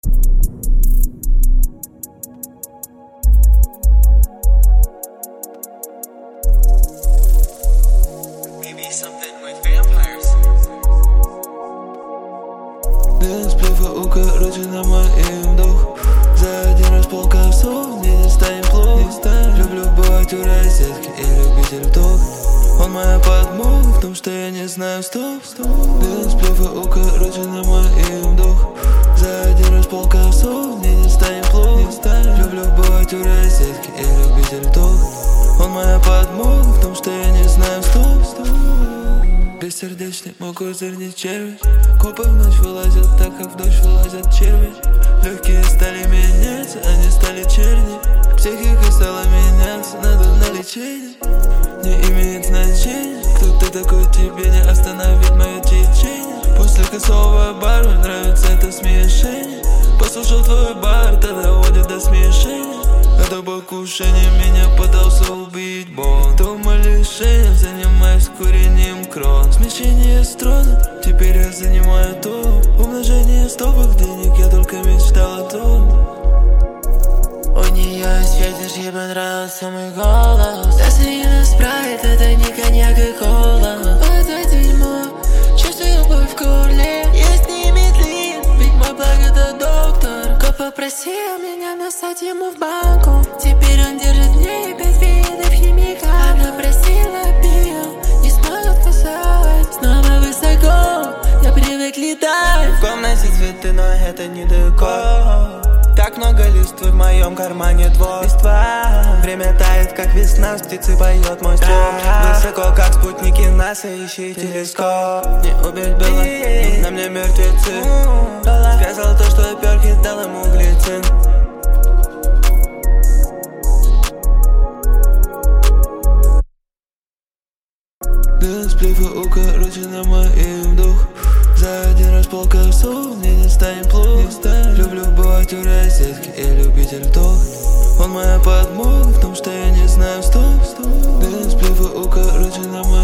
Без плюха укорочена моим дух. За один раз полкосов, мне не станет плохо. Люблю бывать у розетки и любитель вдох. Он моя подмога в том, что я не знаю стоп. Без плюха укорочена моим дух. За один раз полкосов, мне не станет плохо. Люблю бывать у розетки и любитель вдох. Он моя подмога в том, что я не знаю стоп. Бессердечный, мой козырь не червь. Копы в ночь вылазят, так как в дождь вылазят черви. Легкие стали меняться, они стали черни. Психика стала меняться, надо на лечение. Не имеет значения, кто ты такой, тебе не остановить мое течение. После косого бара нравится это смешение. Послушал твой бар, это доводит до смешения. Это покушение, меня пытался убить Бог. Дома лишением, занимаюсь курением крон. Смещение строна, теперь я занимаю то. Умножение стопок денег, я только мечтал о том. У нее светишь, ей понравился мой голос. Тосина спрайт, это не коньяк и кола. Это дерьмо, чувствую любовь в горле. Я с ней медлит, ведь мой благ это доктор. Коп попросил меня нассать ему в банку. Теперь он держит в ней 5 видов химиков. Она просила пил, не смог отказать. Снова высоко, я привык летать. В комнате цветы, но это не декор. Так много листвы в моем кармане двор. Время тает, как весна, с птицы поет мой стук. Высоко, как спутники НАСА, ищи телескоп. Не убить было, на мне мертвецы. Сказал то, что перки дал ему глицин. Без плюха укорочена моим дух. За один раз полкосов, мне не станет плохо. Люблю бывать у розетки и любитель вдох. Он моя подмога в том, что я не знаю стоп. Без плюха укорочена моим